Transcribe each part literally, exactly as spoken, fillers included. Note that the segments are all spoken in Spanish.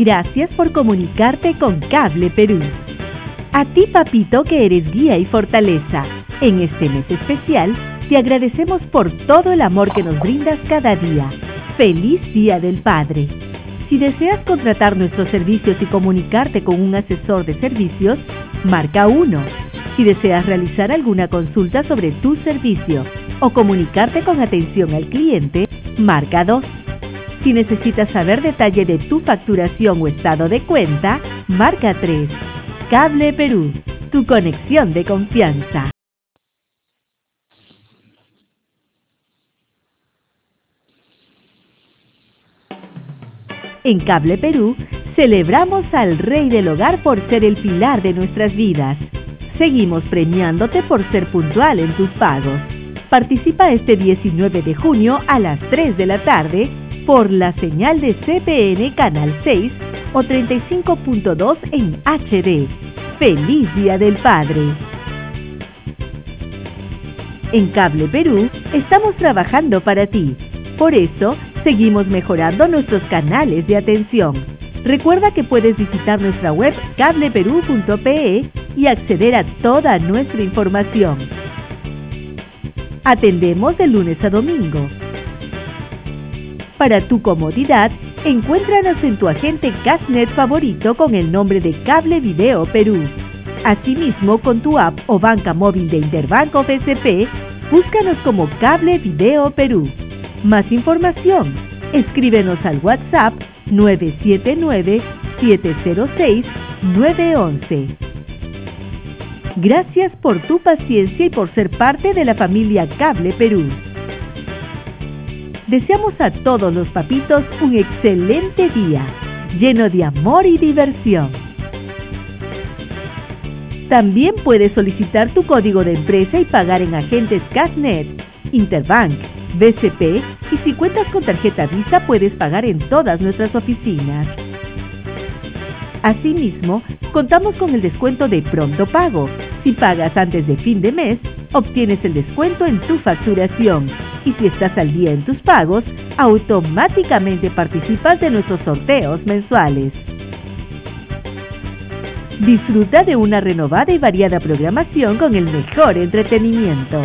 Gracias por comunicarte con Cable Perú. A ti, papito, que eres guía y fortaleza, en este mes especial, te agradecemos por todo el amor que nos brindas cada día. ¡Feliz Día del Padre! Si deseas contratar nuestros servicios y comunicarte con un asesor de servicios, marca uno. Si deseas realizar alguna consulta sobre tu servicio o comunicarte con atención al cliente, marca dos. Si necesitas saber detalle de tu facturación o estado de cuenta, marca tres. Cable Perú, tu conexión de confianza. En Cable Perú, celebramos al Rey del Hogar por ser el pilar de nuestras vidas. Seguimos premiándote por ser puntual en tus pagos. Participa este diecinueve de junio a las tres de la tarde por la señal de C P N Canal seis o treinta y cinco punto dos en H D. ¡Feliz Día del Padre! En Cable Perú estamos trabajando para ti. Por eso, seguimos mejorando nuestros canales de atención. Recuerda que puedes visitar nuestra web cable perú punto pe y acceder a toda nuestra información. Atendemos de lunes a domingo. Para tu comodidad, encuéntranos en tu agente Cashnet favorito con el nombre de Cable Video Perú. Asimismo, con tu app o banca móvil de Interbank o B C P, búscanos como Cable Video Perú. Más información, escríbenos al WhatsApp nueve siete nueve, siete cero seis, nueve once. Gracias por tu paciencia y por ser parte de la familia Cable Perú. Deseamos a todos los papitos un excelente día, lleno de amor y diversión. También puedes solicitar tu código de empresa y pagar en agentes Cashnet, Interbank, B C P y si cuentas con tarjeta Visa puedes pagar en todas nuestras oficinas. Asimismo, contamos con el descuento de Pronto Pago. Si pagas antes de fin de mes, obtienes el descuento en tu facturación. Y si estás al día en tus pagos, automáticamente participas de nuestros sorteos mensuales. Disfruta de una renovada y variada programación con el mejor entretenimiento.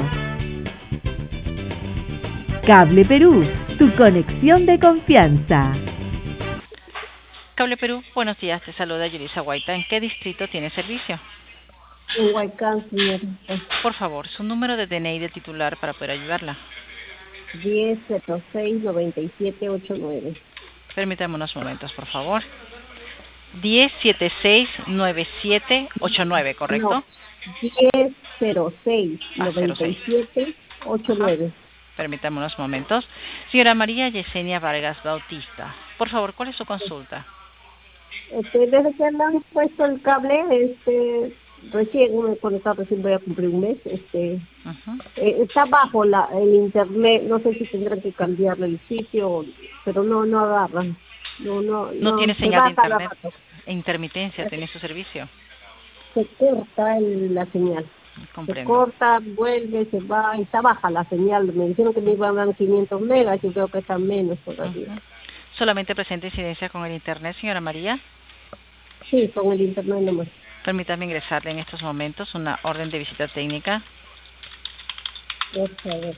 Cable Perú, tu conexión de confianza. Cable Perú, buenos días, te saluda Yelisa Guaita. ¿En qué distrito tiene servicio? En Huaycán, señor. Por favor, su número de D N I del titular para poder ayudarla. diez cero seis noventa y siete ochenta y nueve. Permítame unos momentos, por favor. diez setenta y seis noventa y siete ochenta y nueve, ¿correcto? No, diez cero seis noventa y siete ochenta y nueve. Permítame unos momentos. Señora María Yesenia Vargas Bautista, por favor, ¿cuál es su consulta? Este, desde que le han puesto el cable, este, recién, cuando está recién voy a cumplir un mes, este, uh-huh. eh, está bajo la, el internet, no sé si tendrán que cambiarle el sitio, pero no, no agarran. No, no, no, no tiene señal de internet. Intermitencia, ¿tiene su servicio? Se corta el, la señal. Comprendo. Se corta, vuelve, se va, y está baja la señal. Me dijeron que me iban a dar quinientos megas, yo creo que están menos todavía. Uh-huh. ¿Solamente presenta incidencia con el internet, señora María? Sí, con el internet nomás. Permítame ingresarle en estos momentos una orden de visita técnica. Por favor.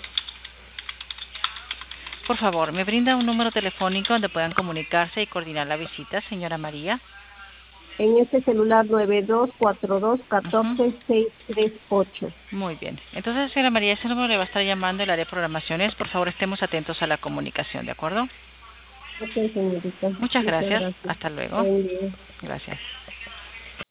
Por favor, ¿me brinda un número telefónico donde puedan comunicarse y coordinar la visita, señora María? En este celular nueve dos cuatro dos uno cuatro seis tres ocho. Muy bien. Entonces, señora María, ese número le va a estar llamando el área de programaciones. Por favor, estemos atentos a la comunicación, ¿de acuerdo? Ok, señorita. Muchas gracias. Muchas gracias. Hasta luego. Buen día. Gracias.